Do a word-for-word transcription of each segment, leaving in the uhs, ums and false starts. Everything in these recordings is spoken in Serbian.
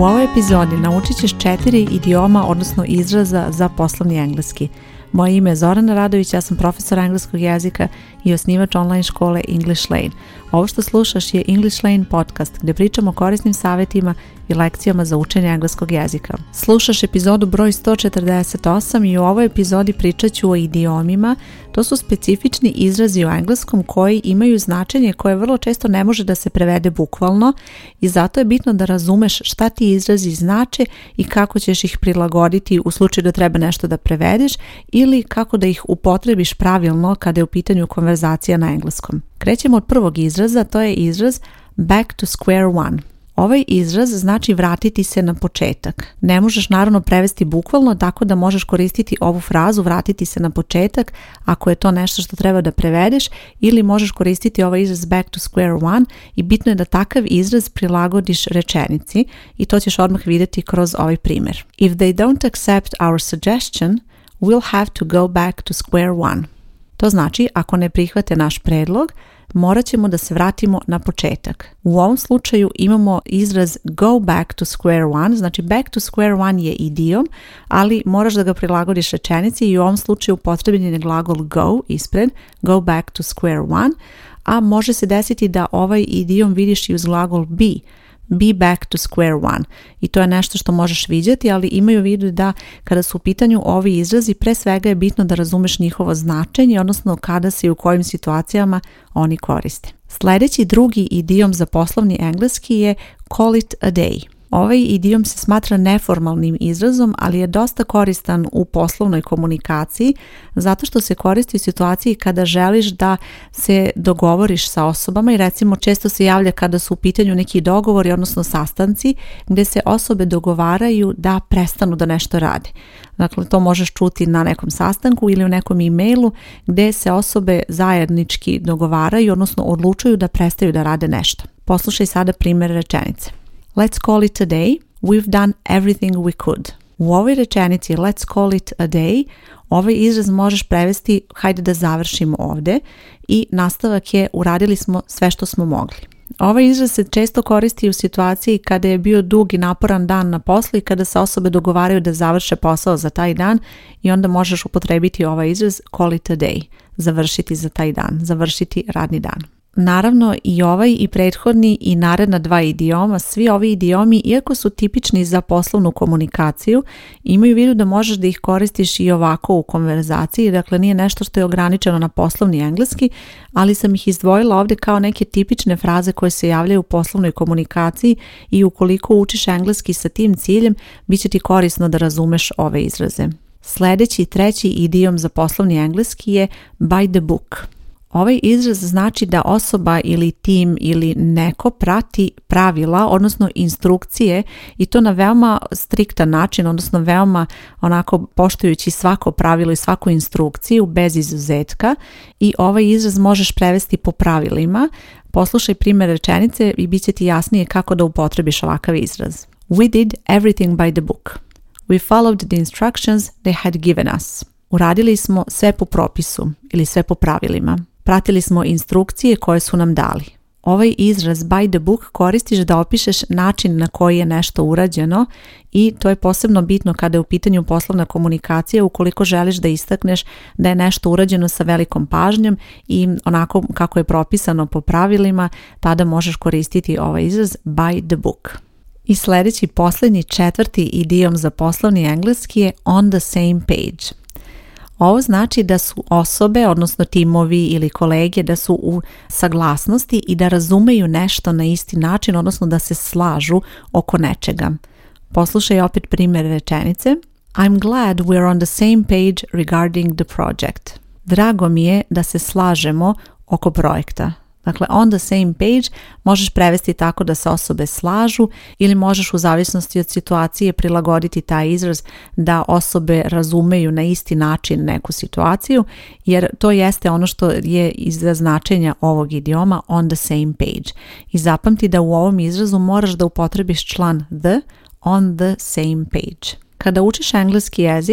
U ovoj epizodi naučit ćeš četiri idioma, odnosno izraza za poslovni engleski. Moje ime je Zorana Radović, ja sam profesor engleskog jezika i osnivač online škole English Lane. Ovo što slušaš je English Lane podcast gdje pričamo o korisnim savjetima i lekcijama za učenje engleskog jezika. Slušaš epizodu broj sto četrdeset osam i u ovoj epizodi pričat ću o idiomima. To su specifični izrazi u engleskom koji imaju značenje koje vrlo često ne može da se prevede bukvalno i zato je bitno da razumeš šta ti izrazi znače i kako ćeš ih prilagoditi u slučaju da treba nešto da prevedeš ili kako da ih upotrebiš pravilno kada je u pitanju konverzacija na engleskom. Krećemo od prvog izraza, to je izraz back to square one. Ovaj izraz znači vratiti se na početak. Ne možeš naravno prevesti bukvalno, tako da možeš koristiti ovu frazu vratiti se na početak ako je to nešto što treba da prevedeš, ili možeš koristiti ovaj izraz back to square one i bitno je da takav izraz prilagodiš rečenici i to ćeš odmah vidjeti kroz ovaj primjer. If they don't accept our suggestion, we'll have to go back to square one. To znači ako ne prihvate naš predlog, morat ćemo da se vratimo na početak. U ovom slučaju imamo izraz go back to square one, znači back to square one je idiom, ali moraš da ga prilagodiš rečenici i u ovom slučaju upotrebljen je glagol go ispred, go back to square one, a može se desiti da ovaj idiom vidiš i uz glagol be, be back to square one. I to je nešto što možeš vidjeti, ali imaju u vidu da kada su u pitanju ovi izrazi, pre svega je bitno da razumeš njihovo značenje, odnosno kada se i u kojim situacijama oni koriste. Sljedeći drugi idiom za poslovni engleski je call it a day. Ovaj idiom se smatra neformalnim izrazom, ali je dosta koristan u poslovnoj komunikaciji zato što se koristi u situaciji kada želiš da se dogovoriš sa osobama i recimo često se javlja kada su u pitanju neki dogovori, odnosno sastanci gdje se osobe dogovaraju da prestanu da nešto rade. Dakle, to možeš čuti na nekom sastanku ili u nekom e-mailu gdje se osobe zajednički dogovaraju, odnosno odlučuju da prestaju da rade nešto. Poslušaj sada primjer rečenice. Let's call it a day. We've done everything we could. U ovoj rečenici let's call it a day ovaj izraz možeš prevesti hajde da završimo ovdje i nastavak je uradili smo sve što smo mogli. Ovaj izraz se često koristi u situaciji kada je bio dug i naporan dan na poslu i kada se osobe dogovaraju da završe posao za taj dan i onda možeš upotrebiti ovaj izraz call it a day, završiti za taj dan, završiti radni dan. Naravno i ovaj i prethodni i naredna dva idioma, svi ovi idiomi, iako su tipični za poslovnu komunikaciju, imaju u vidu da možeš da ih koristiš i ovako u konverzaciji, dakle nije nešto što je ograničeno na poslovni engleski, ali sam ih izdvojila ovdje kao neke tipične fraze koje se javljaju u poslovnoj komunikaciji i ukoliko učiš engleski sa tim ciljem, bit će ti korisno da razumeš ove izraze. Sljedeći, treći idiom za poslovni engleski je by the book. Ovaj izraz znači da osoba ili tim ili neko prati pravila, odnosno instrukcije i to na veoma striktan način, odnosno veoma onako poštujući svako pravilo i svaku instrukciju bez izuzetka i ovaj izraz možeš prevesti po pravilima. Poslušaj primjer rečenice i bit će ti jasnije kako da upotrebiš ovakav izraz. We did everything by the book. We followed the instructions they had given us. Uradili smo sve po propisu ili sve po pravilima. Pratili smo instrukcije koje su nam dali. Ovaj izraz by the book koristiš da opišeš način na koji je nešto urađeno i to je posebno bitno kada je u pitanju poslovna komunikacija ukoliko želiš da istakneš da je nešto urađeno sa velikom pažnjom i onako kako je propisano po pravilima, tada možeš koristiti ovaj izraz by the book. I sljedeći, posljednji, četvrti idiom za poslovni engleski je on the same page. Ovo znači da su osobe, odnosno timovi ili kolege, da su u saglasnosti i da razumeju nešto na isti način, odnosno da se slažu oko nečega. Poslušaj opet primjer rečenice. I'm glad we're on the same page regarding the project. Drago mi je da se slažemo oko projekta. Dakle, on the same page možeš prevesti tako da se osobe slažu ili možeš u zavisnosti od situacije prilagoditi taj izraz da osobe razumeju na isti način neku situaciju, jer to jeste ono što je izraz značenja ovog idioma on the same page. I zapamti da u ovom izrazu moraš da upotrebiš član the, on the same page. Kada učiš engleski jezik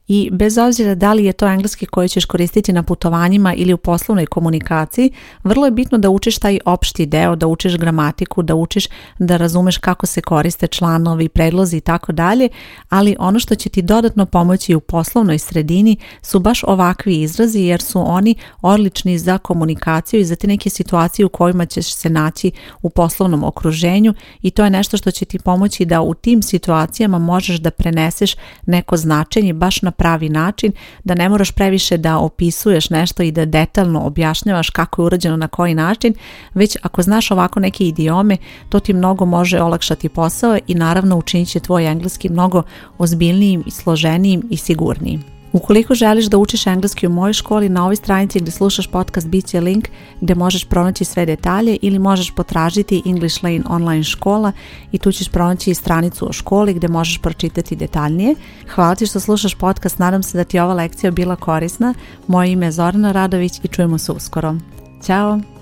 I bez obzira da li je to engleski koji ćeš koristiti na putovanjima ili u poslovnoj komunikaciji, vrlo je bitno da učiš taj opšti deo, da učiš gramatiku, da učiš da razumeš kako se koriste članovi, predlozi i tako dalje, ali ono što će ti dodatno pomoći u poslovnoj sredini su baš ovakvi izrazi jer su oni odlični za komunikaciju i za te neke situacije u kojima ćeš se naći u poslovnom okruženju i to je nešto što će ti pomoći da u tim situacijama možeš da preneseš neko značenje baš na pravi način, da ne moraš previše da opisuješ nešto i da detaljno objašnjavaš kako je urađeno na koji način, već ako znaš ovako neke idiome, to ti mnogo može olakšati posao i naravno učinit će tvoj engleski mnogo ozbiljnijim i složenijim i sigurnijim. Ukoliko želiš da učiš engleski u mojoj školi, na ovoj stranici gdje slušaš podcast bit će link gdje možeš pronaći sve detalje ili možeš potražiti English Lane online škola i tu ćeš pronaći i stranicu o školi gdje možeš pročitati detaljnije. Hvala ti što slušaš podcast, nadam se da ti je ova lekcija bila korisna. Moje ime je Zorana Radović i čujemo se uskoro. Ćao!